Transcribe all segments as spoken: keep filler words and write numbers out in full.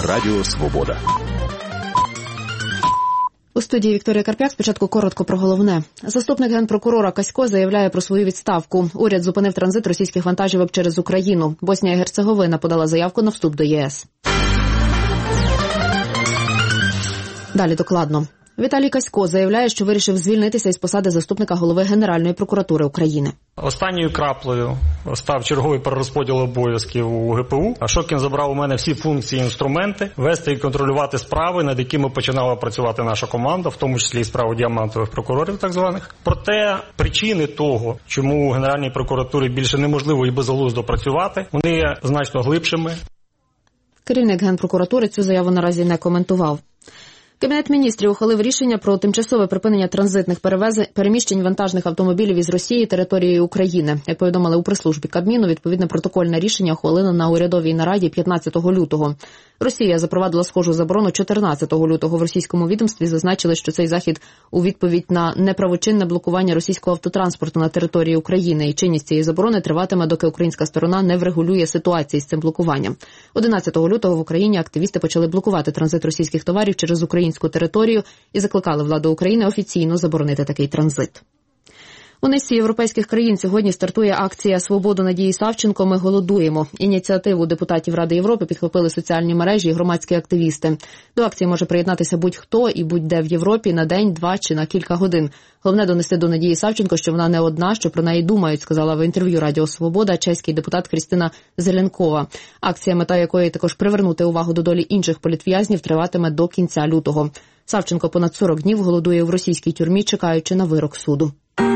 Радіо Свобода. У студії Вікторія Карп'як. Спочатку коротко про головне. Заступник генпрокурора Касько заявляє про свою відставку. Уряд зупинив транзит російських вантажівок через Україну. Боснія і Герцеговина подала заявку на вступ до ЄС. Далі докладно. Віталій Касько заявляє, що вирішив звільнитися із посади заступника голови Генеральної прокуратури України. Останньою краплею став черговий перерозподіл обов'язків у ГПУ. А Шокін забрав у мене всі функції і інструменти, вести і контролювати справи, над якими починала працювати наша команда, в тому числі і справу діамантових прокурорів так званих. Проте причини того, чому у Генеральній прокуратурі більше неможливо і безглуздо працювати, вони є значно глибшими. Керівник Генпрокуратури цю заяву наразі не коментував. Кабінет міністрів ухвалив рішення про тимчасове припинення транзитних перевезень переміщень вантажних автомобілів із Росії територією України. Як повідомили у прес-службі Кабміну, відповідне протокольне рішення ухвалено на урядовій нараді п'ятнадцятого лютого. Росія запровадила схожу заборону чотирнадцятого лютого. В російському відомстві зазначили, що цей захід у відповідь на неправочинне блокування російського автотранспорту на території України. І чинність цієї заборони триватиме, доки українська сторона не врегулює ситуації з цим блокуванням. одинадцятого лютого в Україні активісти почали блокувати транзит російських товарів через українську територію і закликали владу України офіційно заборонити такий транзит. У низці європейських країн сьогодні стартує акція «Свободу Надії Савченко. Ми голодуємо». Ініціативу депутатів Ради Європи підхопили соціальні мережі і громадські активісти. До акції може приєднатися будь-хто і будь-де в Європі на день, два чи на кілька годин. Головне донести до Надії Савченко, що вона не одна, що про неї думають, сказала в інтерв'ю Радіо Свобода чеський депутат Христина Зеленкова. Акція, мета якої також привернути увагу до долі інших політв'язнів, триватиме до кінця лютого. Савченко понад сорок днів голодує в російській тюрмі, чекаючи на вирок суду.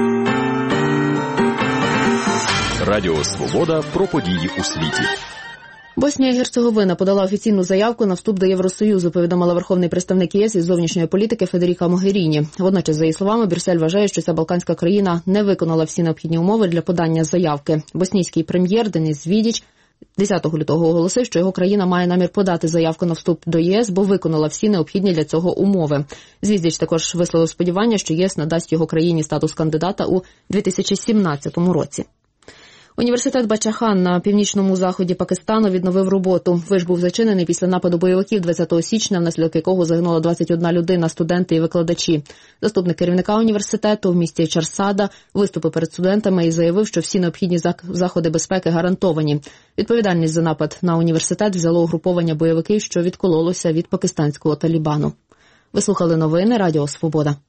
Радіо Свобода про події у світі. Боснія і Герцеговина подала офіційну заявку на вступ до Євросоюзу, повідомила верховний представник ЄС із зовнішньої політики Федеріка Могеріні. Водночас, за її словами, Брюссель вважає, що ця балканська країна не виконала всі необхідні умови для подання заявки. Боснійський прем'єр Денис Звідіч десятого лютого оголосив, що його країна має намір подати заявку на вступ до ЄС, бо виконала всі необхідні для цього умови. Звідіч також висловив сподівання, що ЄС надасть його країні статус кандидата у дві тисячі сімнадцятому році. Університет Бачахан на північному заході Пакистану відновив роботу. Виш був зачинений після нападу бойовиків двадцятого січня, внаслідок якого загинула двадцять одна людина, студенти і викладачі. Заступник керівника університету в місті Чарсада виступив перед студентами і заявив, що всі необхідні заходи безпеки гарантовані. Відповідальність за напад на університет взяло угруповання бойовиків, що відкололося від пакистанського Талібану. Ви слухали новини Радіо Свобода.